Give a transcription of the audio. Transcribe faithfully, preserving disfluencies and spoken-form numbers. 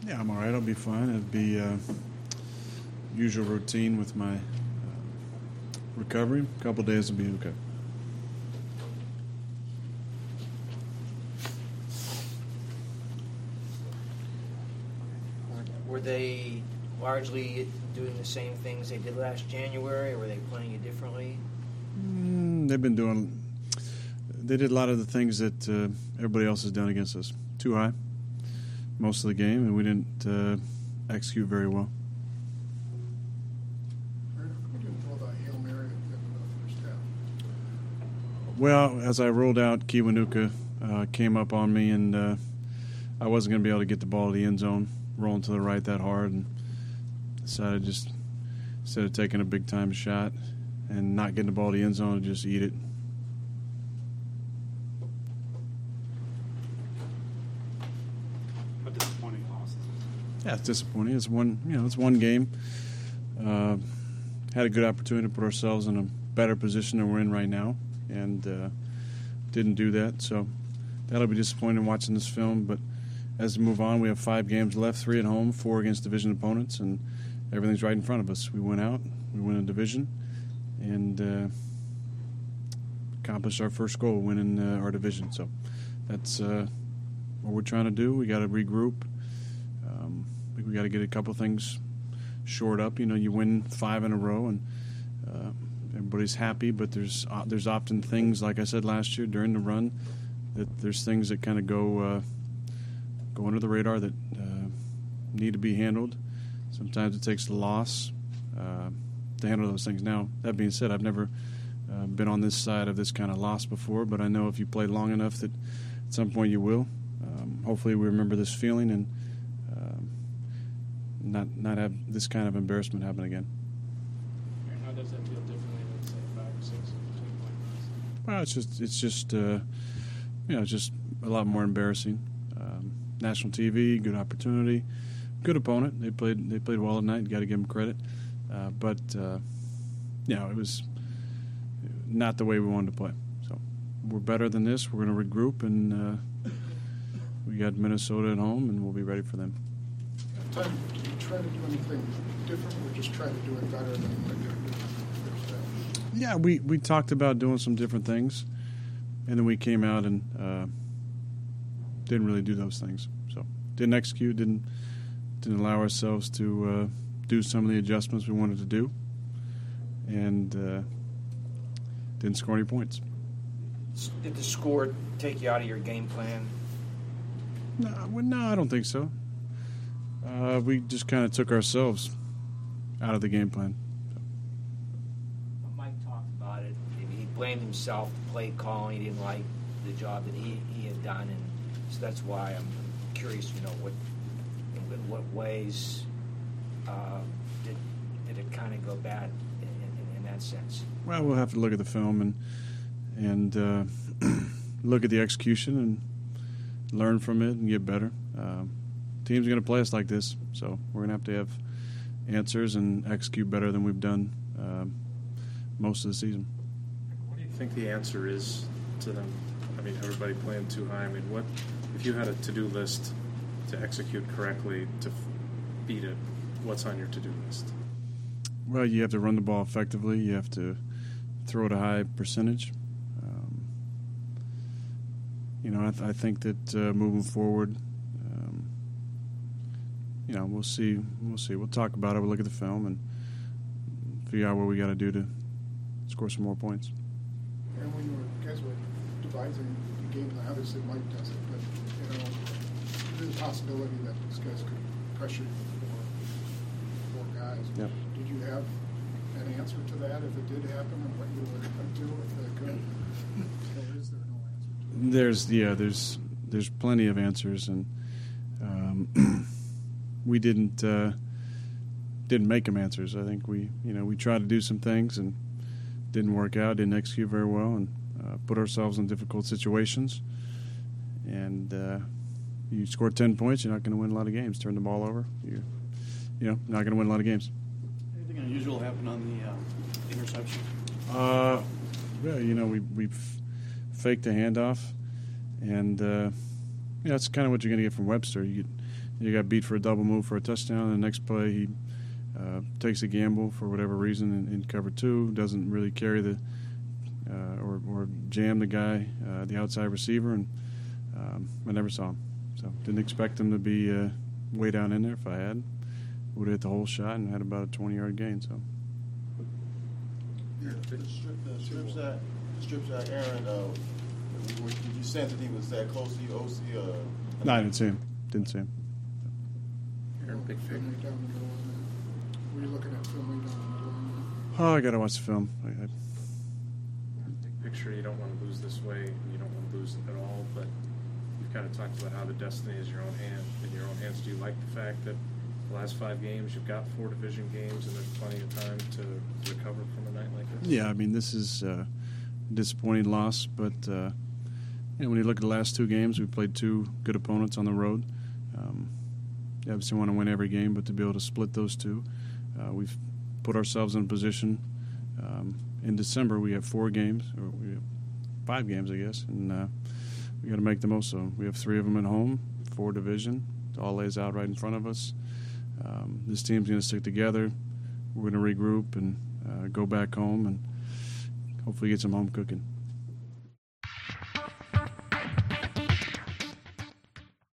Yeah, I'm all right. I'll be fine. It'll be uh, usual routine with my uh, recovery. A couple days will be okay. Were they largely doing the same things they did last January, or were they playing it differently? Mm, they've been doing. They did a lot of the things that uh, everybody else has done against us. Too high, most of the game, and we didn't uh, execute very well. Well, as I rolled out, Kiwanuka uh, came up on me, and uh, I wasn't going to be able to get the ball to the end zone, rolling to the right that hard, and decided just instead of taking a big-time shot and not getting the ball to the end zone, to just eat it. A disappointing loss. Yeah, it's disappointing. It's one, you know, it's one game. Uh, had a good opportunity to put ourselves in a better position than we're in right now, and uh, didn't do that. So that'll be disappointing watching this film. But as we move on, we have five games left: three at home, four against division opponents, and everything's right in front of us. We went out, we win a division, and uh, accomplished our first goal, winning uh, our division. So that's uh, what we're trying to do. We got to regroup. Um, I think we got to get a couple things shored up. You know, you win five in a row, and uh, everybody's happy. But there's uh, there's often things, like I said last year during the run, that there's things that kind of go uh, go under the radar that uh, need to be handled. Sometimes it takes the loss uh, to handle those things. Now, that being said, I've never uh, been on this side of this kind of loss before, but I know if you play long enough that at some point you will. Um, hopefully we remember this feeling and um, not not have this kind of embarrassment happen again. How does that feel differently than, say, five or six twenty-point runs? Well, it's just, it's just uh, you know, it's just a lot more embarrassing. Um, national T V, good opportunity. Good opponent. They played. They played well tonight. You got to give them credit. Uh, but uh, you know, it was not the way we wanted to play. So we're better than this. We're going to regroup, and uh, we got Minnesota at home, and we'll be ready for them. Time, did you try to do anything different, or just try to do it better than what you did the first half? Yeah, we we talked about doing some different things, and then we came out and uh, didn't really do those things. So didn't execute. Didn't. Didn't allow ourselves to uh, do some of the adjustments we wanted to do, and uh, didn't score any points. Did the score take you out of your game plan? No, well, no, I don't think so. Uh, we just kind of took ourselves out of the game plan. So. Mike talked about it. He blamed himself, play calling. He didn't like the job that he, he had done, and so that's why I'm curious to know what. In what ways uh, did did it kind of go bad in, in, in that sense? Well, we'll have to look at the film and and uh, look at the execution and learn from it and get better. Uh, teams are going to play us like this, so we're going to have to have answers and execute better than we've done uh, most of the season. What do you think the answer is to them? I mean, everybody playing too high. I mean, what if you had a to-do list to execute correctly to f- beat it? What's on your to-do list? Well, you have to run the ball effectively. You have to throw at a high percentage. Um, you know, I, th- I think that uh, moving forward, um, you know, we'll see. We'll see. We'll talk about it. We'll look at the film and figure out what we got to do to score some more points. And when you guys were devising the game plan, obviously Mike does it, but you know, there's a possibility that these guys could pressure you for four guys. Yep. Did you have an answer to that if it did happen, and what you were going to do if they could? Or is there no answer to it? There's yeah, there's there's plenty of answers, and um, we didn't uh, didn't make them answers. I think we you know we tried to do some things and didn't work out, didn't execute very well, and uh, put ourselves in difficult situations. And uh, you score ten points, you're not going to win a lot of games. Turn the ball over, you you know not going to win a lot of games. Anything unusual happened on the uh, interception? Uh, well, you know we we faked a handoff, and uh, yeah, that's kind of what you're going to get from Webster. You he got beat for a double move for a touchdown. And the next play, he uh, takes a gamble for whatever reason in, in cover two, doesn't really carry the uh, or, or jam the guy, uh, the outside receiver, and um, I never saw him. So didn't expect him to be uh, way down in there. If I had, would have hit the whole shot and had about a twenty-yard gain. So. The strip, the strip sack, the strip sack, Aaron, uh, were- did you sense that he was that close to you, O C? Uh, No, I didn't see him. Didn't see him. Aaron, big Film figure. right down the middle on that. Were you looking at film right down the middle on Oh, I got to watch the film. I, I, Big picture, you don't want to lose this way, and you don't want to lose at all, but we've kind of talked about how the destiny is your own hand, in your own hands. Do you like the fact that the last five games, you've got four division games, and there's plenty of time to recover from a night like this? yeah, I mean, this is uh, a disappointing loss, but uh, you know, when you look at the last two games, we played two good opponents on the road. Um, you obviously want to win every game, but to be able to split those two, uh, we've put ourselves in a position. Um, in December, we have four games, or we have five games, I guess, and uh, we got to make the most of them. We have three of them at home, four division. It all lays out right in front of us. Um, this team's going to stick together. We're going to regroup and uh, go back home and hopefully get some home cooking.